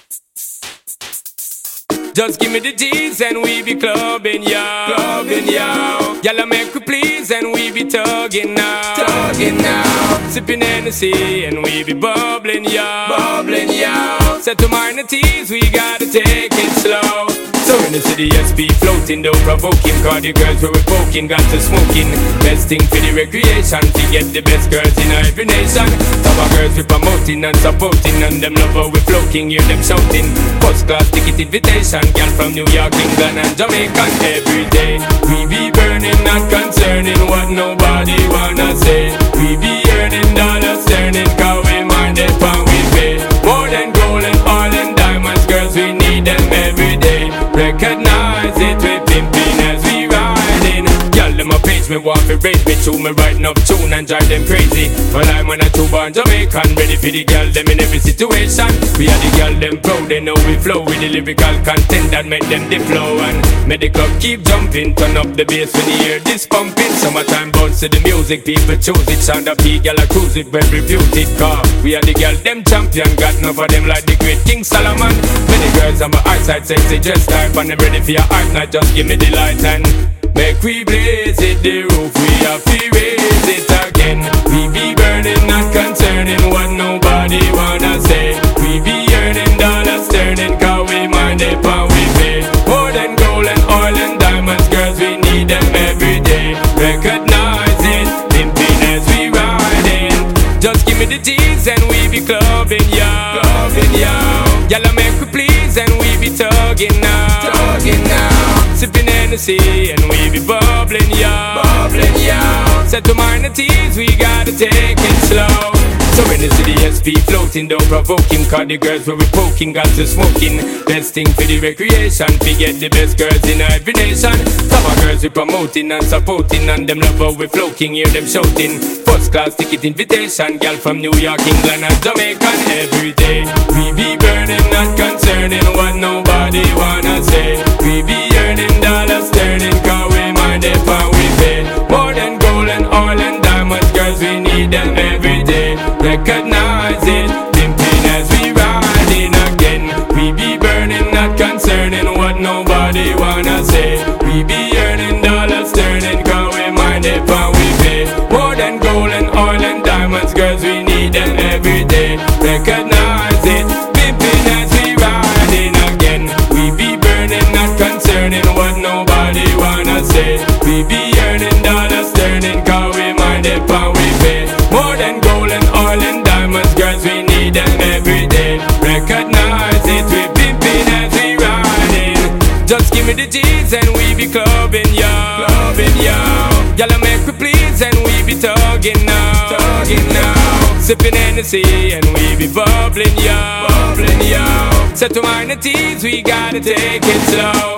Just give me the G's and we be clubbing, yo. Clubbing, yo. Y'all make we please and we be tugging now. Tugging now. Sipping Hennessy and we be bubbling, yo. Bubbling, yo. Set to minor teas, we gotta take it slow. So in the city, SP floating, don't provoking. Cause the girls we were poking, got to smoking. Best thing for the recreation, to get the best girls in every nation. Top of girls we promoting and supporting, and them lover we floating, hear them shouting. First class ticket invitation, girl from New York, England and Jamaica. Every day we be burning, not concerning what nobody wanna say. We be earning dollars, earning, cause we mind it and we pay. More than gold and oil and diamonds, girls we need them every day. Recognize it, we pimping as we riding. Y'all them a page, me want to raise me tune. Me writing up tune and drive them crazy. Well I'm on a two-born Jamaican, ready for the girl them in every situation. We are the girl them proud, they know we flow with the lyrical content that make them the flow. And make the club keep jumping, turn up the bass when you hear this pumping. Summertime bounce to the music, people choose it. Sound up P, girl I cruise it, well reviewed it. Car we are the girl them champion, got enough of them like the great King Solomon. Many girls on my eyesight sexy dress type, and I'm ready for your art night, just give me the light and make we blaze it, the roof we have to raise it again. We be burning, not concerning what nobody wanna say. We be earning dollars, turning, cause we mind it and we pay. More than gold and oil and diamonds, girls we need them every day. Recognize it, pimping as we riding. Just give me the G's and we be clubbing, yo. Clubbing, yo. Y'all make we please and we be tugging now. Tugging now. Sipping Hennessy and we be bubbling, yo. Bubbling, yo. Set to minor teas, we gotta take it slow. So in the city, SP floating, don't provoking. Cause the girls where we poking, got to smoking. Best thing for the recreation, we get the best girls in every nation. Top of girls we promoting and supporting, and them lover we floating, hear them shouting. First class ticket invitation, girl from New York, England and Jamaica. Every day we be burning, not concerning what nobody wanna say. We be earning dollars, turning, cause we mind it and we pay. More than gold and oil and diamonds, girls we need them every day. Recognize it, pimping as we riding again. We be burning, not concerning what nobody wanna say. We be earning dollars, turning, cause we mind it and we pay. More than gold and oil and diamonds, girls we need them every day. Recognize it, pimping as we riding again. We be burning, not concerning what nobody wanna say. We be earning dollars, turning, cause we mind it and we pay. More than gold and oil and diamonds, girls we need them every day. Recognize it, we pimping as we riding. Just give me the G's and we be clubbing, yo. Clubbing, yo. Y'all make we please and we be tugging now. Tugging now. Sipping Hennessy and we be bubbling, yo. Bubbling, yo. Set to minor teas, we gotta take it slow.